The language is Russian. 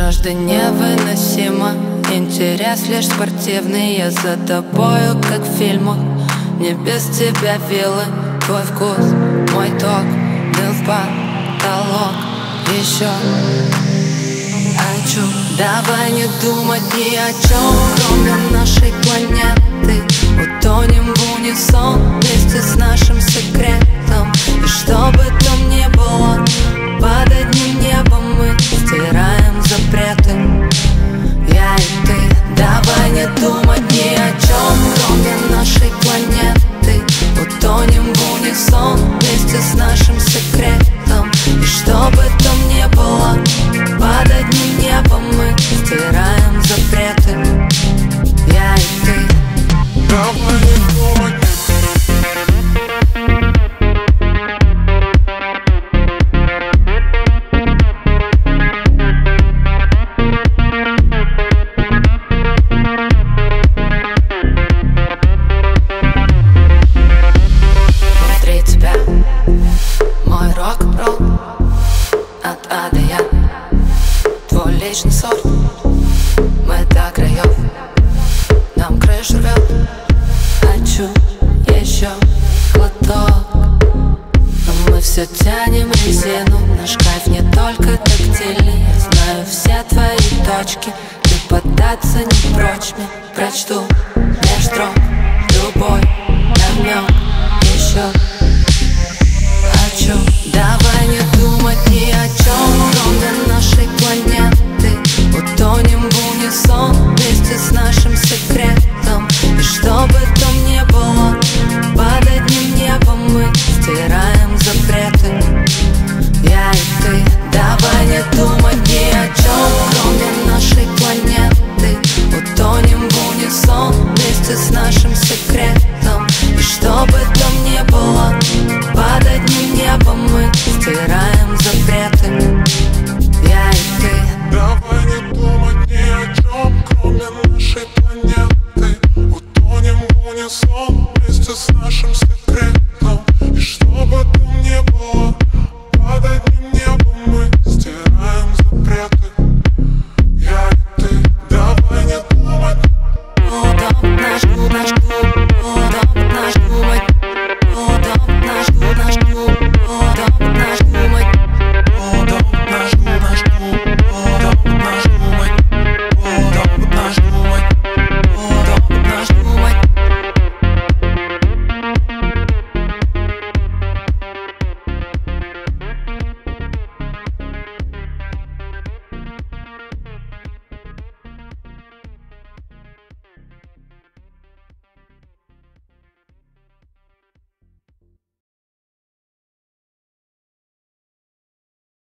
Жажда невыносима, интерес лишь спортивный. Я за тобою, как в фильмах, мне без тебя вилы. Твой вкус, мой ток, дым в потолок. Еще хочу. Давай не думать ни о чем, кроме нашей планеты. Утонем в унисон вместе с нашим секретом. И что бы там ни было, под одним небом мы стираем запреты. Я и ты. Давай не думать ни о чем, кроме нашей планеты. Утонем в унисон вместе с нашим секретом. И что бы там ни было, под одним небом мы стираем запреты. Я и ты. Давай не думать. Внутри тебя мой рок-н-ролл от А до Я. Твой личный сорт, мы до краев, нам крышу рвет. Хочу еще глоток, но мы все тянем резину. Наш кайф не только тактильный. Я знаю все твои точки, ты поддаться не прочь мне. Прочту меж строк любой намек еще.